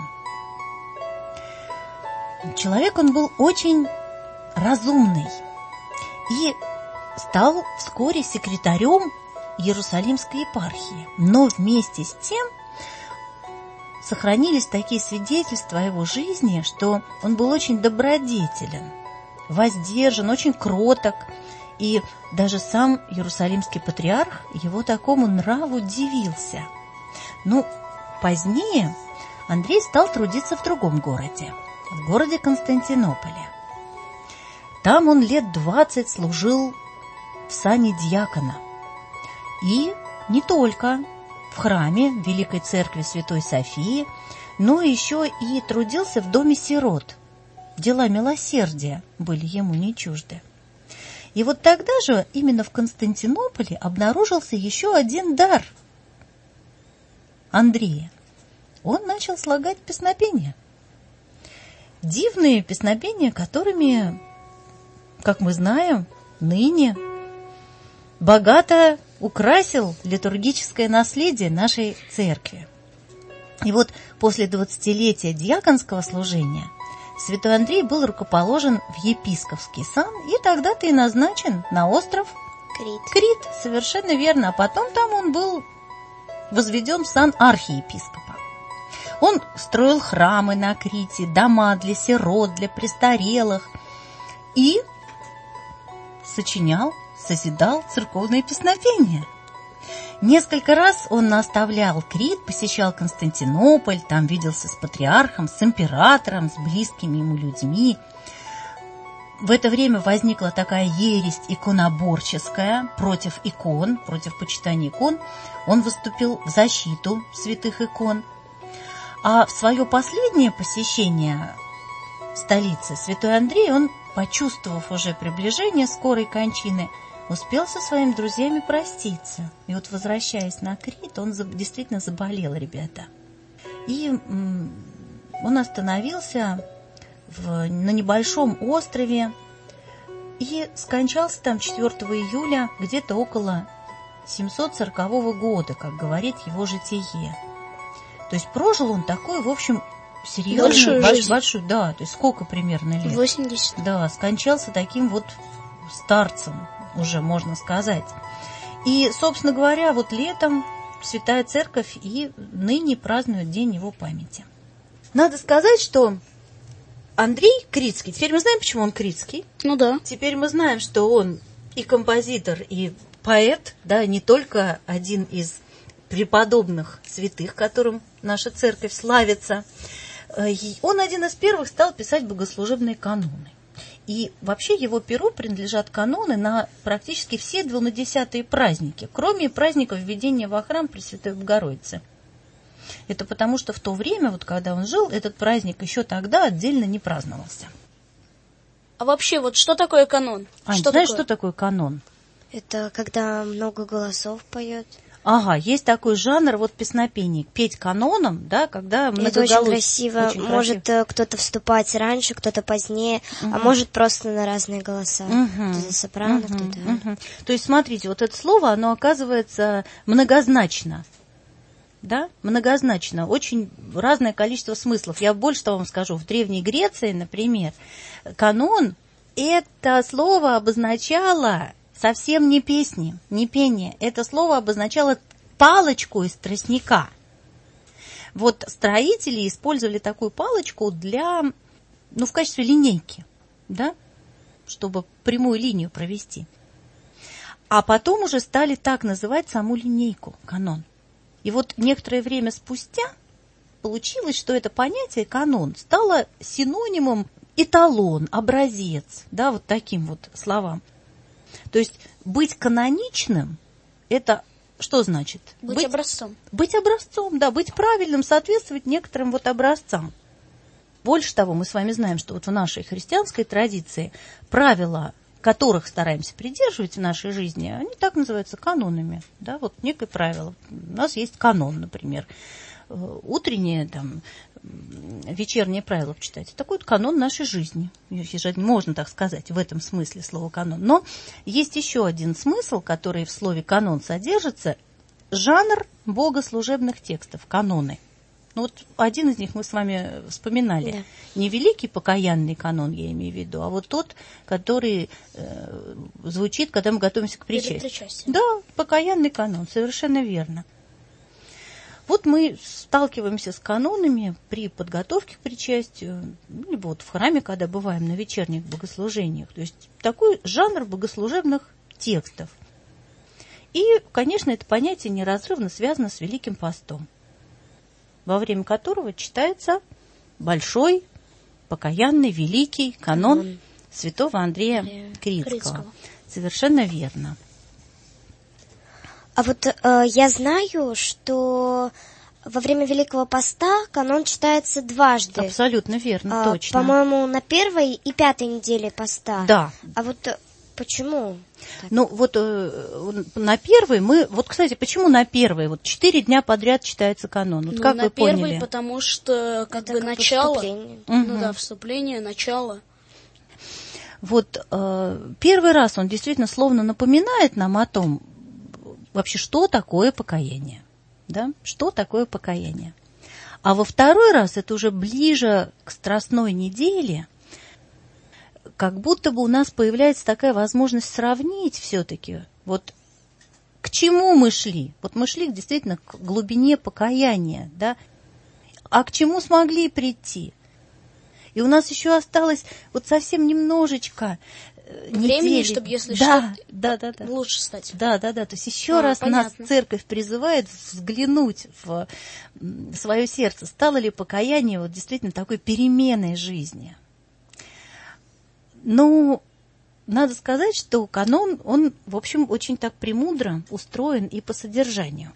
Человек он был очень разумный и стал вскоре секретарем Иерусалимской епархии. Но вместе с тем сохранились такие свидетельства о его жизни, что он был очень добродетелен, воздержан, очень кроток. И даже сам Иерусалимский патриарх его такому нраву дивился. Ну, позднее Андрей стал трудиться в другом городе, в городе Константинополе. Там он лет двадцать служил в сане дьякона. И не только в храме Великой Церкви Святой Софии, но еще и трудился в доме сирот. Дела милосердия были ему не чужды. И вот тогда же именно в Константинополе обнаружился еще один дар Андрея. Он начал слагать песнопения. Дивные песнопения, которыми, как мы знаем, ныне богато украсил литургическое наследие нашей церкви. И вот после двадцатилетия дьяконского служения святой Андрей был рукоположен в епископский сан и тогда-то и назначен на остров Крит. Крит, совершенно верно. А потом там он был возведен в сан архиепископа. Он строил храмы на Крите, дома для сирот, для престарелых и сочинял, созидал церковные песнопения. Несколько раз он наставлял Крит, посещал Константинополь, там виделся с патриархом, с императором, с близкими ему людьми. В это время возникла такая ересь иконоборческая против икон, против почитания икон. Он выступил в защиту святых икон. А в свое последнее посещение столицы святой Андрей, он, почувствовав уже приближение скорой кончины, успел со своими друзьями проститься. И вот, возвращаясь на Крит, он действительно заболел, ребята. И он остановился в, на небольшом острове и скончался там четвёртого июля, где-то около семьсот сорокового года, как говорит его житие. То есть прожил он такой, в общем, серьезный, большой, большой, да, то есть сколько примерно лет? восемьдесят. Да, скончался таким вот старцем, уже можно сказать. И, собственно говоря, вот летом Святая Церковь и ныне празднует день его памяти. Надо сказать, что Андрей Критский, теперь мы знаем, почему он критский. Ну да. Теперь мы знаем, что он и композитор, и поэт, да, не только один из преподобных святых, которым наша церковь славится. Он один из первых стал писать богослужебные каноны. И вообще его перу принадлежат каноны на практически все двунадесятые праздники, кроме праздников введения во храм Пресвятой Богородицы. Это потому, что в то время, вот когда он жил, этот праздник еще тогда отдельно не праздновался. А вообще, вот что такое канон? Ань, что знаешь, такое? что такое канон? Это когда много голосов поет. Ага, есть такой жанр вот песнопений. Петь каноном, да, когда многоголосие. Это очень красиво. Очень может красиво. Кто-то вступать раньше, кто-то позднее, угу. а может просто на разные голоса. Угу. Кто-то сопрано, угу. кто-то... Угу. То есть, смотрите, вот это слово, оно оказывается многозначно. Да, многозначно. Очень разное количество смыслов. Я больше того вам скажу. В Древней Греции, например, канон, это слово обозначало... Совсем не песни, не пение. Это слово обозначало палочку из тростника. Вот строители использовали такую палочку для, ну, в качестве линейки, да, чтобы прямую линию провести. А потом уже стали так называть саму линейку, канон. И вот некоторое время спустя получилось, что это понятие канон стало синонимом эталон, образец, да, вот таким вот словам. То есть быть каноничным – это что значит? Быть, быть образцом. Быть образцом, да, быть правильным, соответствовать некоторым вот образцам. Больше того, мы с вами знаем, что вот в нашей христианской традиции правила, которых стараемся придерживать в нашей жизни, они так называются канонами. Да, вот некое правило. У нас есть канон, например. Утреннее, там, вечернее правило почитать. Это такой вот канон нашей жизни. Можно так сказать, в этом смысле слова канон. Но есть еще один смысл, который в слове канон содержится. Жанр богослужебных текстов, каноны. Ну вот один из них мы с вами вспоминали. Да. Не великий покаянный канон, я имею в виду, а вот тот, который э, звучит, когда мы готовимся к причастию. Да, покаянный канон, совершенно верно. Вот мы сталкиваемся с канонами при подготовке к причастию, либо вот в храме, когда бываем на вечерних богослужениях. То есть такой жанр богослужебных текстов. И, конечно, это понятие неразрывно связано с Великим постом, во время которого читается большой, покаянный, великий канон святого Андрея Андрея Критского. Критского. Совершенно верно. А вот э, я знаю, что во время Великого Поста канон читается дважды. Абсолютно верно, А, точно. По-моему, на первой и пятой неделе поста. Да. А вот э, почему? Так. Ну, вот э, на первой мы... Вот, кстати, почему на первой? Вот четыре дня подряд читается канон. Вот Ну, как на вы первый, поняли? потому что как Это бы как бы начало. вступление. Ну Мгм. да, вступление, начало. Вот э, первый раз он действительно словно напоминает нам о том, вообще, что такое покаяние. Да? Что такое покаяние? А во второй раз, это уже ближе к Страстной неделе, как будто бы у нас появляется такая возможность сравнить все-таки, вот к чему мы шли. Вот мы шли действительно к глубине покаяния, да? А к чему смогли прийти? И у нас еще осталось вот совсем немножечко Времени, недели. чтобы, если да, что, да, да, да. лучше стать. Да, да, да. То есть еще А, раз понятно. нас церковь призывает взглянуть в м, свое сердце. Стало ли покаяние вот действительно такой переменой жизни? Ну, надо сказать, что канон, он, в общем, очень так премудро устроен и по содержанию.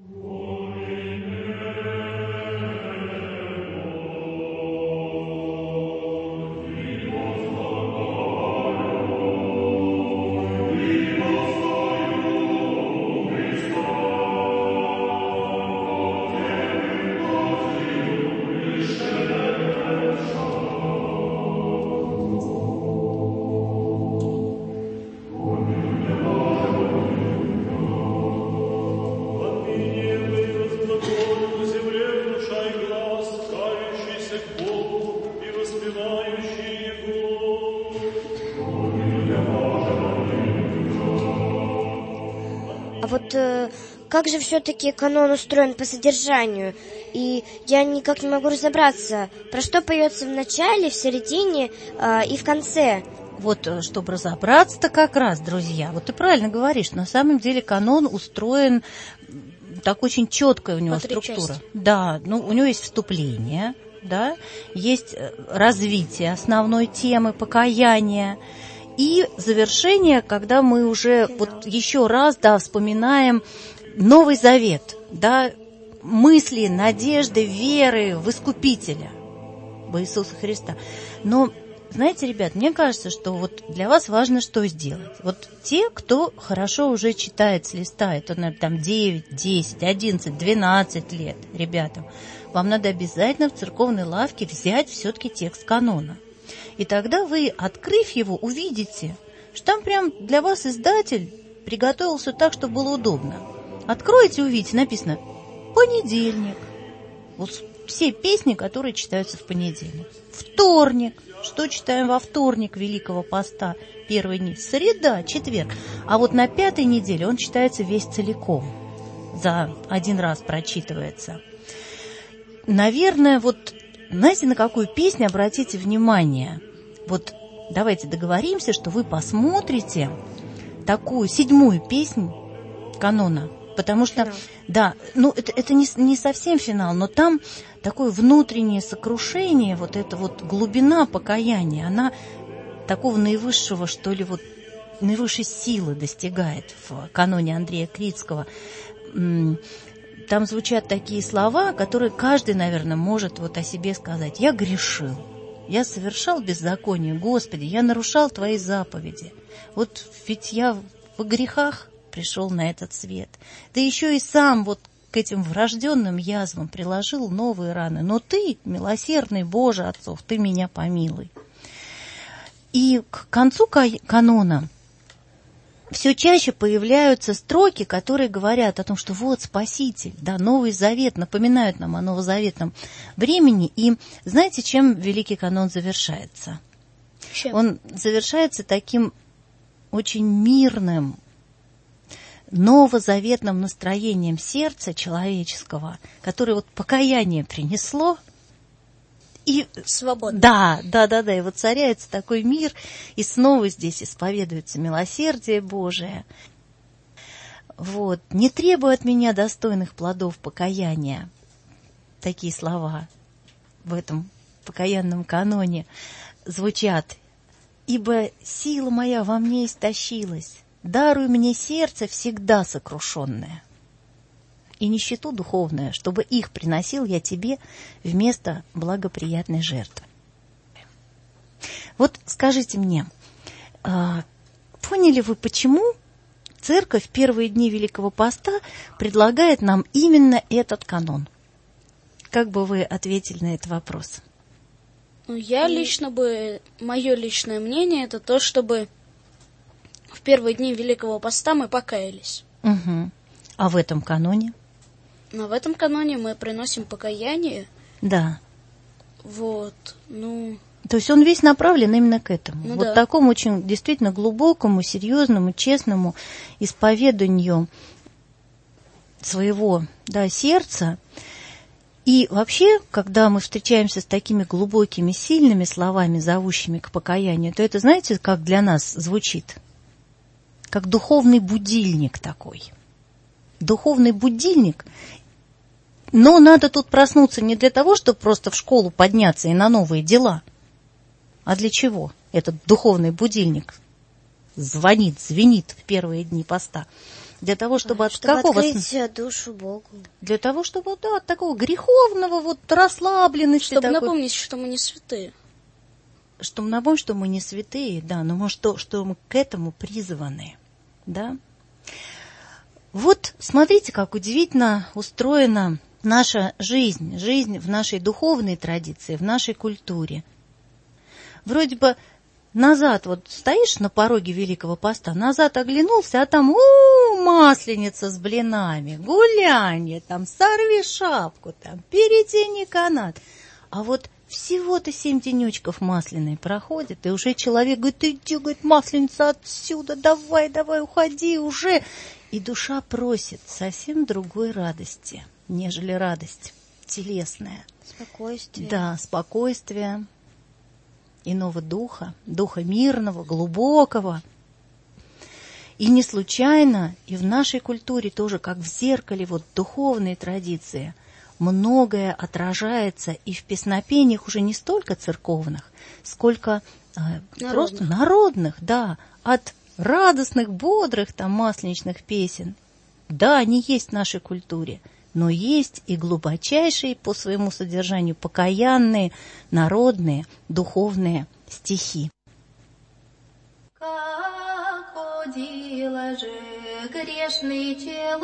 А вот э, как же все-таки канон устроен по содержанию? И я никак не могу разобраться, про что поется в начале, в середине э, и в конце. Вот, э, чтобы разобраться-то как раз, друзья, вот ты правильно говоришь, на самом деле канон устроен м, так очень четкая у него По три структура. части. Да, ну у него есть вступление, да, есть э, развитие основной темы, покаяние, и завершение, когда мы уже вот еще раз, да, вспоминаем Новый Завет, да, мысли, надежды, веры в Искупителя, в Иисуса Христа. Но, знаете, ребят, мне кажется, что вот для вас важно что сделать. Вот те, кто хорошо уже читает с листа, это, наверное, там девять, десять, одиннадцать, двенадцать лет, ребятам, вам надо обязательно в церковной лавке взять все-таки текст канона. И тогда вы, открыв его, увидите, что там прям для вас издатель приготовил все так, чтобы было удобно. Откроете, увидите, написано «Понедельник». Вот все песни, которые читаются в понедельник. Вторник. Что читаем во вторник Великого Поста? Первый день. Среда, четверг. А вот на пятой неделе он читается весь целиком. За один раз прочитывается. Наверное, вот... Знаете, на какую песню обратите внимание? Вот давайте договоримся, что вы посмотрите такую седьмую песнь канона, потому что, Финал. да, ну это, это не, не совсем финал, но там такое внутреннее сокрушение, вот эта вот глубина покаяния, она такого наивысшего, что ли, вот наивысшей силы достигает в каноне Андрея Критского. Там звучат такие слова, которые каждый, наверное, может вот о себе сказать. «Я грешил, я совершал беззаконие, Господи, я нарушал Твои заповеди. Вот ведь я в грехах пришел на этот свет. Ты еще и сам вот к этим врожденным язвам приложил новые раны. Но Ты, милосердный Боже отцов, Ты меня помилуй». И к концу канона все чаще появляются строки, которые говорят о том, что вот Спаситель, да, Новый Завет, напоминают нам о новозаветном времени. И знаете, чем Великий канон завершается? Чем? Он завершается таким очень мирным, новозаветным настроением сердца человеческого, которое вот покаяние принесло. И Свобода. Да, да, да, да, и воцаряется такой мир, и снова здесь исповедуется милосердие Божие. Вот. «Не требуй от меня достойных плодов покаяния». Такие слова в этом покаянном каноне звучат. ибо сила моя во мне истощилась. Даруй мне сердце всегда сокрушенное и нищету духовную, чтобы их приносил я тебе вместо благоприятной жертвы. Вот скажите мне, поняли вы, почему Церковь в первые дни Великого Поста предлагает нам именно этот канон? Как бы вы ответили на этот вопрос? Ну, я лично бы, мое личное мнение, это то, чтобы в первые дни Великого Поста мы покаялись. Угу. А в этом каноне? Но в этом каноне мы приносим покаяние. Да. Вот, ну... То есть он весь направлен именно к этому. Ну, вот да. такому очень действительно глубокому, серьезному, честному исповеданию своего, да, сердца. И вообще, когда мы встречаемся с такими глубокими, сильными словами, зовущими к покаянию, то это, знаете, как для нас звучит? Как духовный будильник такой. Духовный будильник. Но надо тут проснуться не для того, чтобы просто в школу подняться и на новые дела. А для чего этот духовный будильник звонит, звенит в первые дни поста? Для того, чтобы от чтобы какого... открыть душу Богу. Для того, чтобы, да, от такого греховного, вот расслабленности. Чтобы такой... напомнить, что мы не святые. Чтобы напомнить, что мы не святые, да, но может, что, что мы к этому призваны, да. Вот смотрите, как удивительно устроена наша жизнь, жизнь в нашей духовной традиции, в нашей культуре. Вроде бы назад вот стоишь на пороге Великого Поста, назад оглянулся, а там у масленица с блинами, гулянье, там сорви шапку, там перетяни канат. А вот всего-то семь денечков масляной проходит, и уже человек говорит: иди, говорит, масленица отсюда, давай, давай, уходи уже. И душа просит совсем другой радости, нежели радость телесная. Спокойствие. Да, спокойствие. Иного духа, духа мирного, глубокого. И не случайно и в нашей культуре тоже, как в зеркале вот духовной традиции, многое отражается и в песнопениях уже не столько церковных, сколько э, народных. просто народных, да, от радостных, бодрых там масленичных песен. Да, они есть в нашей культуре, но есть и глубочайшие по своему содержанию покаянные, народные, духовные стихи. Как ходила же грешный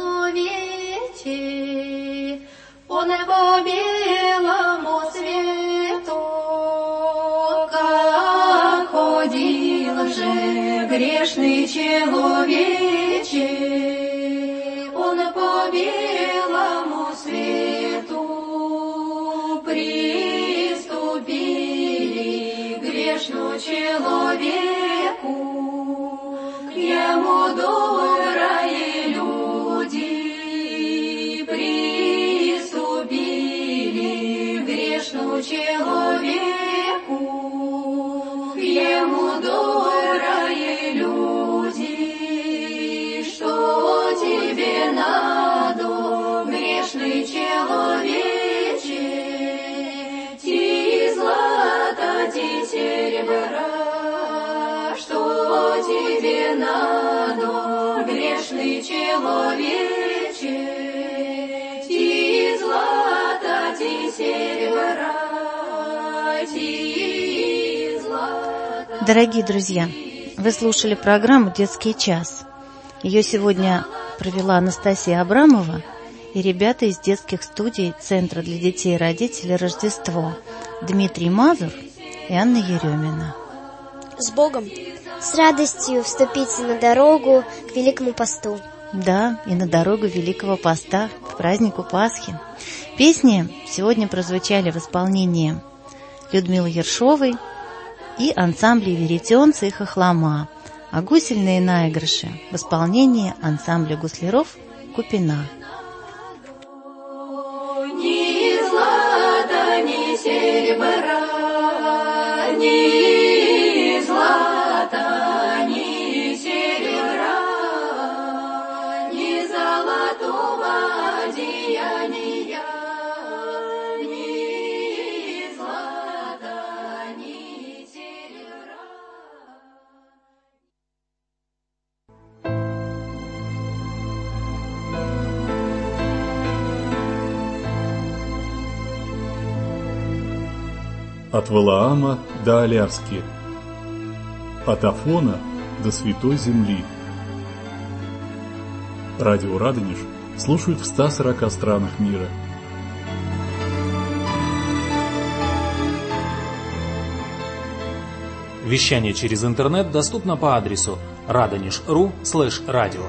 человече, он по белому свету, как ходил же грешный человече, он по белому свету, приступили грешному человеку, к нему добрые люди, приступили грешному человеку, к нему добрые люди. Что тебе надо, грешный человече, ти злата, ти серебра? Что тебе надо, грешный человече, ти злата, ти серебра, ти злата. Дорогие друзья, вы слушали программу «Детский час». Ее сегодня провела Анастасия Абрамова и ребята из детских студий Центра для детей и родителей «Рождество» Дмитрий Мазур и Анна Еремина. С Богом! С радостью вступите на дорогу к Великому Посту. Да, и на дорогу Великого Поста, к празднику Пасхи. Песни сегодня прозвучали в исполнении Людмилы Ершовой и ансамблей «Веретенцы» и «Хохлома», а гусельные наигрыши в исполнении ансамбля гусляров «Купина». Ни злата, ни серебра, ни злата, ни серебра, ни золотого одеяния, ни злата, ни серебра. От Валаама до Аляски, от Афона до Святой Земли. Радио Радонеж слушают в ста сорока странах мира. Вещание через интернет доступно по адресу радонеж точка ру слэш радио.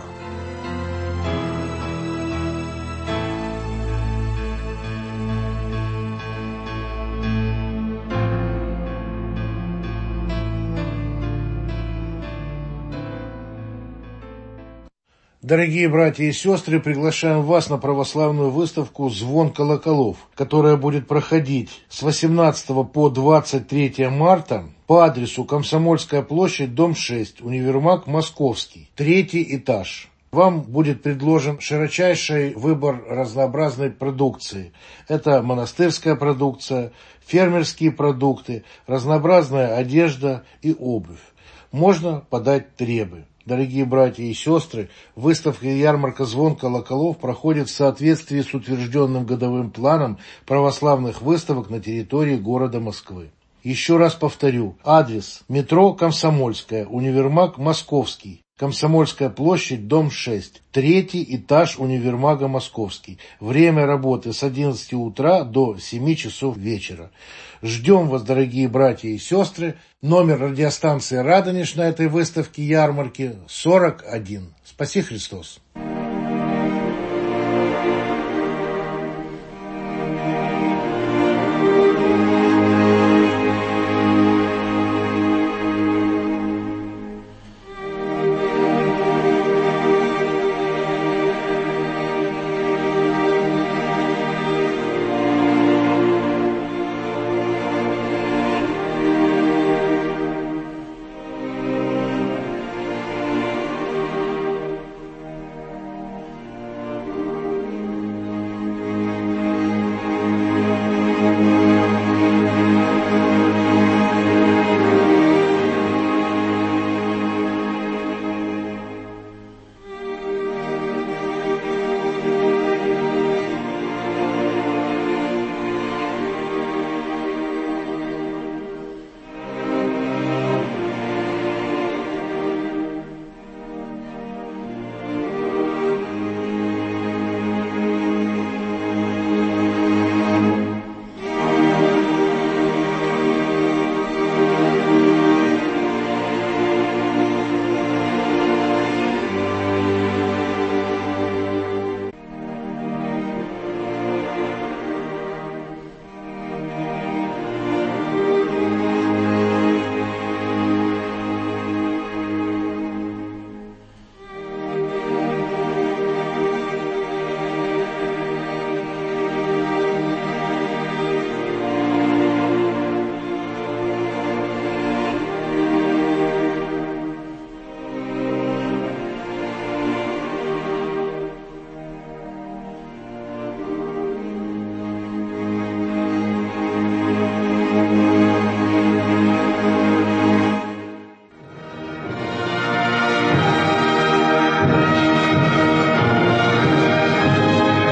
Дорогие братья и сестры, приглашаем вас на православную выставку «Звон колоколов», которая будет проходить с восемнадцатого по двадцать третье марта по адресу Комсомольская площадь, дом шесть, универмаг Московский, третий этаж. Вам будет предложен широчайший выбор разнообразной продукции. Это монастырская продукция, фермерские продукты, разнообразная одежда и обувь. Можно подать требы. Дорогие братья и сестры, выставка и ярмарка «Звон колоколов» проходит в соответствии с утвержденным годовым планом православных выставок на территории города Москвы. Еще раз повторю, адрес: метро Комсомольская, универмаг Московский, Комсомольская площадь, дом шесть, третий этаж универмага Московский. Время работы с одиннадцати утра до семи часов вечера. Ждем вас, дорогие братья и сестры. Номер радиостанции «Радонеж» на этой выставке-ярмарке сорок один. Спаси Христос!